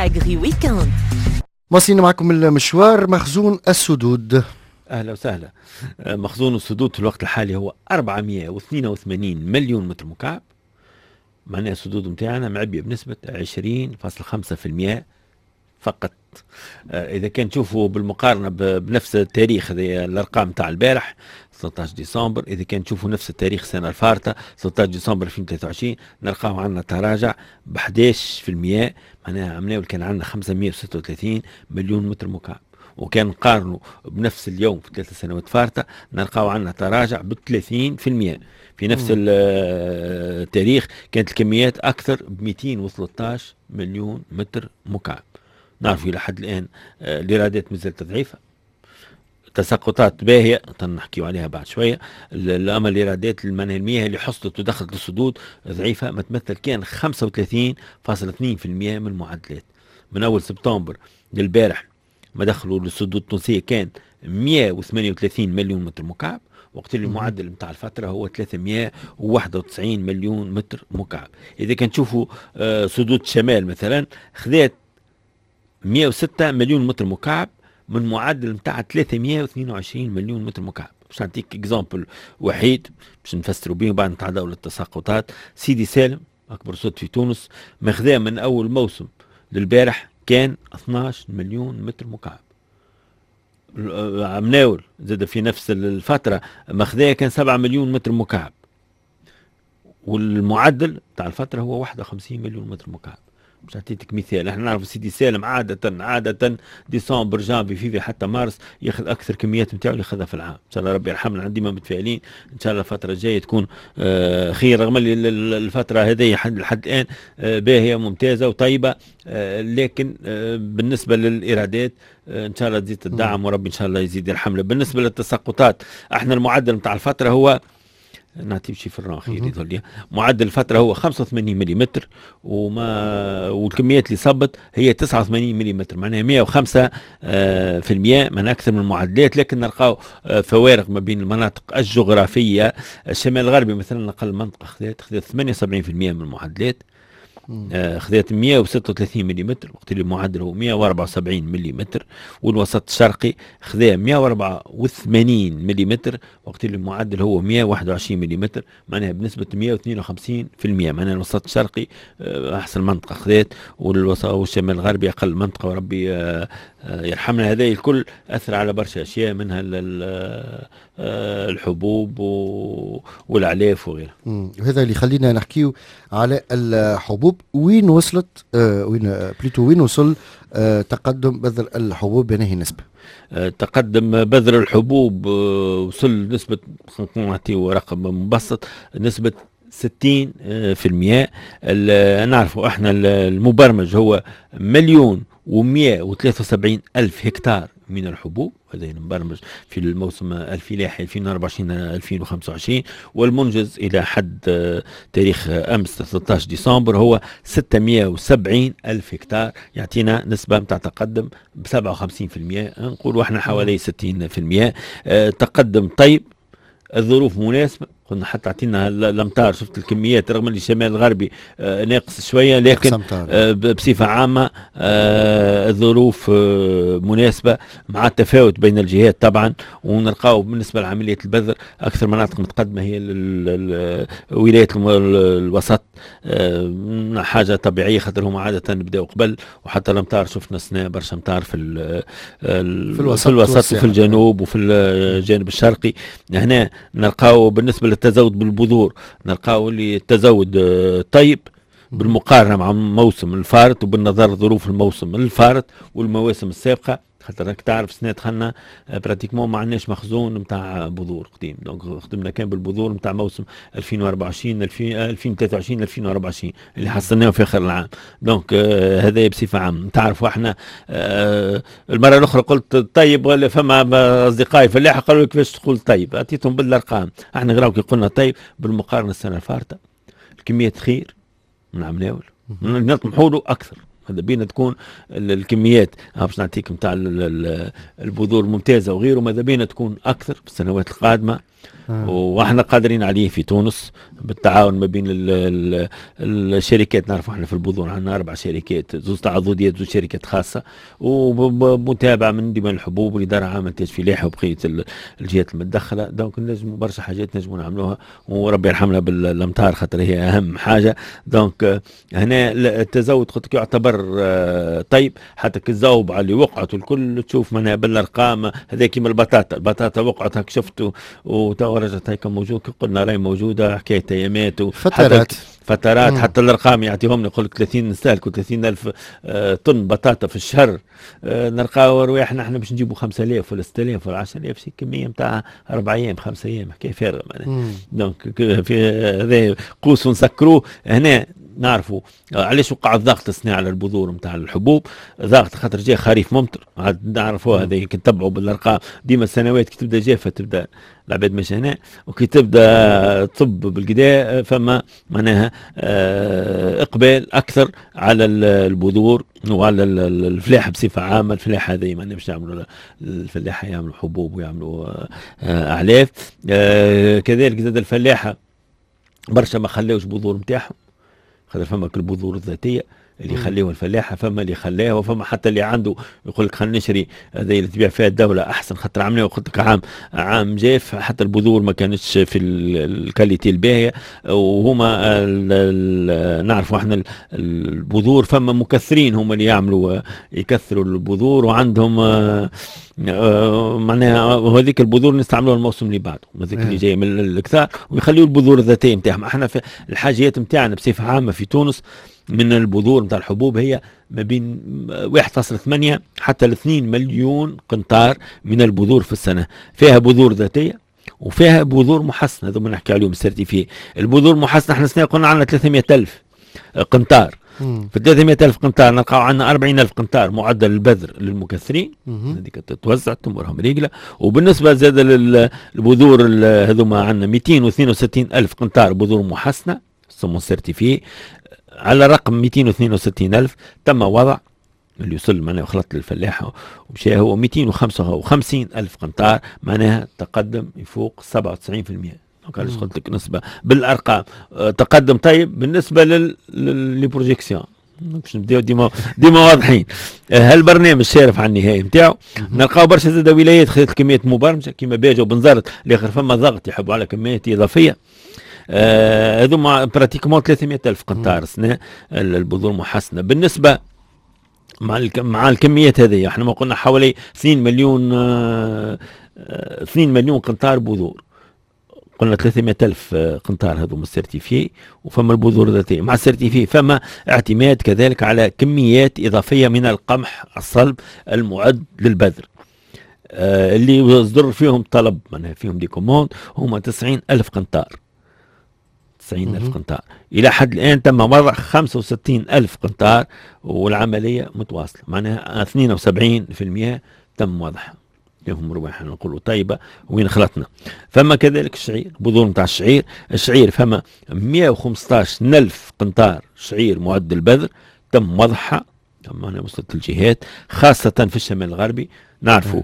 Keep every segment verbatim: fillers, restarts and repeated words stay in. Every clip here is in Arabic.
أجري ويكاند. واصلين معكم المشوار مخزون السدود. أهلا وسهلا. مخزون السدود في الوقت الحالي هو أربعمائة واثنين وثمانين مليون متر مكعب. معناها السدود متاعنا معبية بنسبة عشرين فاصلة خمسة بالمئة فقط. إذا كان تشوفوا بالمقارنة بنفس التاريخ هذه الأرقام تاع البارح ثلاثة عشر ديسمبر، إذا كان تشوفوا نفس التاريخ السنة الفارطة ثلاثة عشر ديسمبر ألفين وثلاثة وعشرين نلقاو عندنا تراجع ب أحد عشر بالمئة. معناها عمناول كان عندنا خمسمائة وستة وثلاثين مليون متر مكعب، وكان نقارنوا بنفس اليوم في ثلاث سنوات فارطة نلقاو عندنا تراجع ب ثلاثين بالمئة. في نفس التاريخ كانت الكميات أكثر ب مئتين وثلاثة عشر مليون متر مكعب. نعرف إلى حد الآن الإيرادات مازالت ضعيفة، تساقطات باهية نحكيو عليها بعد شوية. أما الإيرادات المياه اللي حصلت ودخلت للسدود ضعيفة، ما تمثل كان خمسة وثلاثين فاصلة اثنين بالمئة من المعدلات. من أول سبتمبر للبارح ما دخلوا للسدود التونسية كان مئة وثمانية وثلاثين مليون متر مكعب، وقت اللي المعدل متاع الفترة هو ثلاثمائة وواحد وتسعين مليون متر مكعب. إذا كان تشوفوا سدود الشمال مثلا خذات مئة وستة مليون متر مكعب من معدل متاع ثلاثمائة واثنين وعشرين مليون متر مكعب. باش نعطيك اكزامبل وحيد باش نفسروا به وبعد نتعداو للتساقطات. سيدي سالم اكبر سد في تونس مخذاه من اول موسم للبارح كان اثناش مليون متر مكعب. عمناول زاد في نفس الفترة مخذاه كان سبعة مليون متر مكعب، والمعدل تاع الفترة هو واحد وخمسين مليون متر مكعب. مش اعطيتك مثال، احنا نعرف سيدي سالم عادة عادة ديسمبر جانفي فيفي حتى مارس ياخذ اكثر كميات نتاعو اللي ياخذها في العام. ان شاء الله ربي يرحمنا، ديما متفائلين ان شاء الله الفترة الجاية تكون آه خير، رغم اللي الفترة هذه لحد الان آه باهية ممتازة وطيبة، آه لكن آه بالنسبة للإيرادات آه ان شاء الله تزيد الدعم وربي ان شاء الله يزيد يرحمنا. بالنسبة للتساقطات احنا المعدل نتاع الفترة هو نعطيب شي في الراخير يظل لي معدل الفترة هو خمسة وثمانين ملم، وما والكميات اللي صبت هي تسعة وثمانين ملم، معناها مئة وخمسة آه في المئة من أكثر من المعدلات. لكن نلقاو آه فوارق ما بين المناطق الجغرافية. الشمال الغربي مثلا أقل منطقة خذت خذت ثمانية وسبعين في المئة من المعدلات، آه خذت مئة وستة وثلاثين ملم وقت اللي المعدل هو مئة وأربعة وسبعين ملم، والوسط الشرقي خذا مئة وأربعة وثمانين ملم وقت اللي المعدل هو مئة وواحد وعشرين ملم، معناها بنسبة مئة واثنين وخمسين في المئة. معناها الوسط الشرقي آه أحسن منطقة خذت، والوسط والشمال الغربي أقل منطقة، وربي آه آه يرحمنا. هذا الكل أثر على برشا أشياء منها آه الحبوب والأعلاف وغيرها. وهذا اللي خلينا نحكيو على الحبوب. وين وصلت آه وين آه بليتو وين وصل آه تقدم بذر الحبوب بهذه النسبة؟ آه تقدم بذر الحبوب آه وصل نسبة، نعطيو رقم مبسط، نسبة ستين في المئة. نعرفوا احنا المبرمج هو مليون ومئة وثلاثة وسبعين ألف هكتار من الحبوب، هذا مبرمج في الموسم الفلاحي ألفين وأربعة وعشرين ألفين وخمسة وعشرين، والمنجز إلى حد تاريخ أمس ثلاثة عشر ديسمبر هو ستمئة وسبعين ألف هكتار، يعطينا نسبة متاع تقدم ب سبعة وخمسين في المئة، نقولوا احنا حوالي ستين في المئة. تقدم طيب، الظروف مناسبة، قلنا حتى اعطينا الامطار، شفت الكميات رغم اللي الشمال الغربي آه ناقص شويه، لكن آه بصفه عامه آه الظروف آه مناسبه مع التفاوت بين الجهات طبعا. ونلقاو بالنسبه لعمليه البذر اكثر مناطق متقدمه هي ولايه الوسط، آه حاجه طبيعيه خاطر هما عاده بداوا قبل، وحتى الامطار شفنا السنه برشا امطار في في الوسط, في الوسط وفي الجنوب وفي الجانب الشرقي. هنا نلقاو بالنسبه التزود بالبذور نلقاو اللي التزود طيب بالمقارنة مع موسم الفارط، وبالنظر لظروف الموسم الفارط والمواسم السابقة، خاطر راك تعرف سنة دخلنا براتيكمون ما عندناش مخزون نتاع بذور قديم، دونك خدمنا كان بالبذور نتاع موسم ألفين وأربعة وعشرين ألفين وثلاثة وعشرين ألفين وأربعة وعشرين اللي حصلناه في اخر العام. دونك آه هذا بصفة عامة. تعرفوا احنا آه المرة الأخرى قلت طيب، ولا فما أصدقائي فلاحة قالوا لي كيفاش تقول طيب، أعطيتهم بالأرقام. احنا غراو كي قلنا طيب بالمقارنة السنة الفارطة الكمية خير من عمناول نطمحوا له أكثر، هذا بينا تكون الكميات باش نعطيك نتاع البذور ممتازه وغيره، ماذا بينا تكون اكثر في السنوات القادمه. آه. واحنا قادرين عليه في تونس بالتعاون ما بين ال ال الشركات. نعرف احنا في البذور عندنا اربع شركات، زوج تعاضديات، زوج شركات خاصه، ومتابعه من ديوان الحبوب والاداره العامه للانتاج الفلاحي وبقيه الجهات المتدخله. دونك نجم برشا حاجات نجموا نعملوها، وربي يرحمنا بالامطار خاطر هي اهم حاجه. دونك هنا التزود قلت لك يعتبر طيب، حتى كالزوبعه اللي وقعت والكل تشوف منها بالارقام. هذا كيما البطاطا، البطاطا وقعت هاك شفتوا وتوا رجعت هيك موجود، قلنا راهي موجوده حكايه ايامات فترات فترات مم. حتى الارقام يعطيهم لي يقول لك ثلاثين نستهلكوا ثلاثين الف آه طن بطاطا في الشهر. آه نلقاو رواحنا احنا باش نجيبوا خمسة آلاف ولا ستة آلاف ولا عشرة آلاف، كميه نتاع اربع ايام خمسة ايام حكايه فارغه معناها. دونك في هذا قوس نسكروه هنا. نعرفوا علاش وقع الضغط السنة على البذور نتاع الحبوب، ضغط خاطر جاء خريف ممطر، عاد نعرفوها هذا كنتبعوا بالارقام ديما السنوات كي تبدا جافه تبدا العباد ماشي هنا، وكي تبدا تصب بالكدا فما معناها اقبال اكثر على البذور وعلى الفلاحه بصفه عامه. الفلاحه هذه معناها باش يعملوا الفلاحه يعملوا حبوب ويعملوا اعلاف. كذلك زاد الفلاحه برشا ما خلاوش بذور نتاعهم، خاطر فما كل البذور الذاتيه اللي يخليوها الفلاحه، فما اللي خلاها وفما حتى اللي عنده يقول لك خلينا نشري هذه اللي تبيع فيها الدوله احسن، خاطر عملنا قلت لك عام عام جاف حتى البذور ما كانتش في الكاليتي الباهيه. وهما نعرفوا احنا البذور فما مكثرين هم اللي يعملوا يكثروا البذور وعندهم معناها هذيك البذور نستعملوها الموسم اللي بعده، هذيك اللي جاي من الكثار، ويخليوا البذور الذاتيه نتاعهم. احنا في الحاجيات نتاعنا بصفه عامه في تونس من البذور نتاع الحبوب هي ما بين واحد فاصلة ثمانية حتى اثنين مليون قنطار من البذور في السنه، فيها بذور ذاتيه وفيها بذور محسنه. هذوما نحكي عليهم السيرتيفي. البذور محسنه احنا السنه قلنا عندنا ثلاثمائة ألف قنطار، في ثلاثمائة ألف قنطار نلقاو عندنا أربعين ألف قنطار معدل البذر للمكثرين، هذيك تتوزع تمرهم رجله. وبالنسبه زاد البذور هذوما عندنا مئتين واثنين وستين ألف قنطار بذور محسنه سمو سيرتيفي، على رقم مئتين واثنين وستين ألف تم وضع اللي يوصل معناها خلط للفلاحه ومشى هو مئتين وخمسة وخمسين ألف قنطار، معناها تقدم يفوق سبعة وتسعين بالمئة. دونك علاش قلت لك نسبه بالارقام أه تقدم طيب بالنسبه للبروجيكسيون. باش نبداو ديما ديما واضحين. هالبرنامج شارف على النهايه نتاعو. نلقاو برشا زاد ولايات خذت كميات مبرمجه كيما باجه وبنزرت، الاخر فما ضغط يحبوا على كميات اضافيه. هذوما آه براتيكمون ثلاثمائة ألف قنطار سنه البذور محسنه. بالنسبه مع مع الكميات هذه احنا ما قلنا حوالي اثنين مليون آه اثنين مليون قنطار بذور، قلنا ثلاثمائة ألف قنطار هذوما السيرتيفي، وفما البذور الذاتيه. مع السيرتيفي فما اعتماد كذلك على كميات اضافيه من القمح الصلب المعد للبذر آه اللي يصدر فيهم طلب معناها فيهم دي كوموند هما تسعين ألف قنطار. تسعين ألف قنطار إلى حد الآن تم وضع خمسة وستين ألف قنطار والعملية متواصلة، معناها اثنين وسبعين بالمئة تم وضعها. لهم رواحنا نقولوا طيبة وين خلطنا. فما كذلك الشعير، بذور نتاع الشعير، الشعير فما مئة وخمسطاش ألف قنطار شعير معد البذر تم وضعها، تم هنا وصلت الجهات خاصة في الشمال الغربي. نعرفوا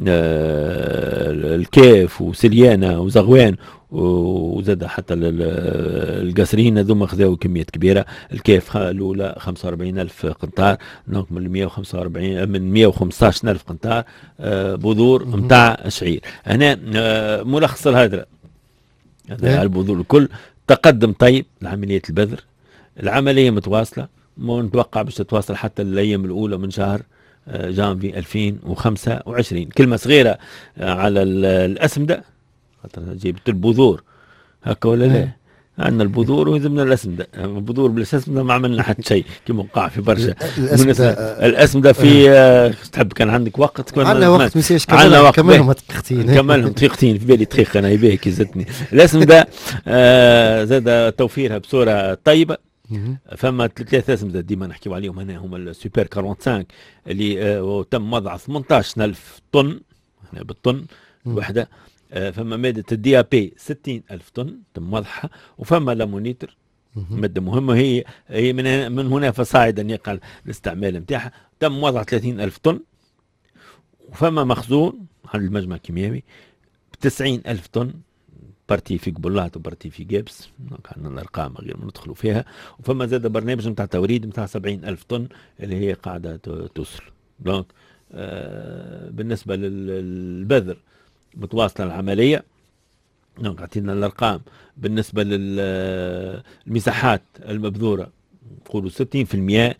آه الكاف وسليانة وزغوان وزاد حتى القصرين هذوما خذاو كميات كبيره. الكاف الاولى خمسة وأربعين ألف قنطار، دونك من مئة وخمسة وأربعين من مئة وخمسطاش ألف قنطار آه بذور نتاع الشعير. هنا آه ملخص الهدره هذا البذور الكل تقدم طيب لعمليه البذر، العمليه متواصله، نتوقع باش تتواصل حتى الايام الاولى من شهر جانفي ألفين وخمسة وعشرين. كلمه صغيره على الاسمده خاطر جبت البذور هكا ولا لا؟ عندنا البذور ويلزمنا الاسمده، البذور بالاسمده ما عملنا حتى شيء كيما وقع في برشا. الاسمده الاسمده في آه تحب كان عندك وقت عندنا وقت مسيش كملنا كملهم دقيقتين كملهم دقيقتين في بالي دقيقه انا يبيه كي زدتني. الاسمده آه زاد توفيرها بصوره طيبه. فما ثلاثة اسمدة ديما نحكيو عليهم هنا هما السوبر خمسة وأربعين اللي آه تم وضع ثمانية عشر ألف طن هنا بالطن الوحده. آه فما مادة الدي ا بي ستين ألف طن تم وضعها، وفما لامونيتر مادة مهمة هي هي من من هنا فصاعدا يقع الاستعمال نتاعها تم وضع ثلاثين ألف طن، وفما مخزون على المجمع الكيميائي بتسعين ألف طن بارتي في قبلات وبارتي في جيبس، عندنا الارقام غير ما ندخلوا فيها. وفما زاد برنامج نتاع توريد نتاع سبعين الف طن اللي هي قاعده توصل. دونك آه بالنسبه للبذر متواصله العمليه. دونك عطينا الارقام بالنسبه للمساحات المبذوره نقولوا ستين بالمئة،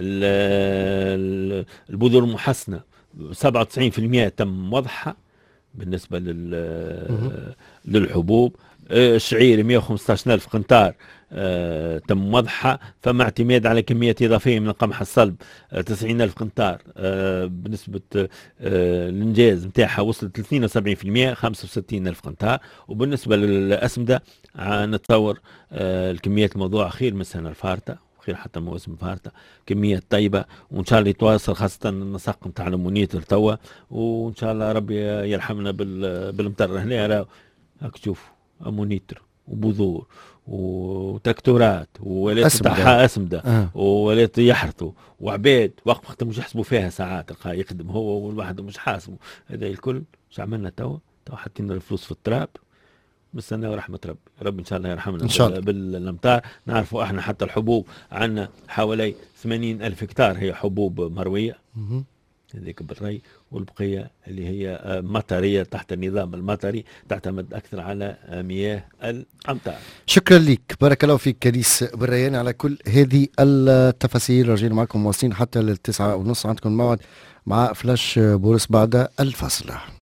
البذور المحسنه سبعة وتسعين بالمئة تم وضعها بالنسبه لل للحبوب. الشعير مئة وخمسة عشر ألف قنطار آه تم وضعها. فما اعتماد على كميات إضافية من القمح الصلب آه تسعين ألف قنطار آه بنسبة آه الإنجاز نتاعها وصلت اثنين وسبعين بالمئة خمسة وستين ألف قنطار. وبالنسبة للأسمدة آه نتصور آه الكميات الموضوع خير من السنة الفارطة، خير حتى مواسم فارطة، كمية طيبة، وإن شاء الله يتواصل خاصة النسق نتاع المونيتور توا، وإن شاء الله ربي يرحمنا بالمطر. هنا راهو هاك تشوفوا امونيتر وبذور وتراكتورات وولات تاعها اسمده أه. وولات يحرثوا وعباد وقت وقت مش يحسبوا فيها ساعات، تلقاه يخدم هو والواحد مش حاسبه. هذا الكل اش عملنا توا؟ توا حطينا الفلوس في التراب، مستناو رحمه ربي. ربي ان شاء الله يرحمنا ان شاء الله بالامطار. نعرفوا احنا حتى الحبوب عندنا حوالي ثمانين الف هكتار هي حبوب مرويه هذيك بالري، والبقيه اللي هي مطريه تحت النظام المطري تعتمد اكثر على مياه الامطار. شكرا لك، بارك الله فيك كريس بريان على كل هذه التفاصيل. راجعين معكم واصلين حتى للتسعة ونص، عندكم موعد مع فلاش بورس بعد الفاصله.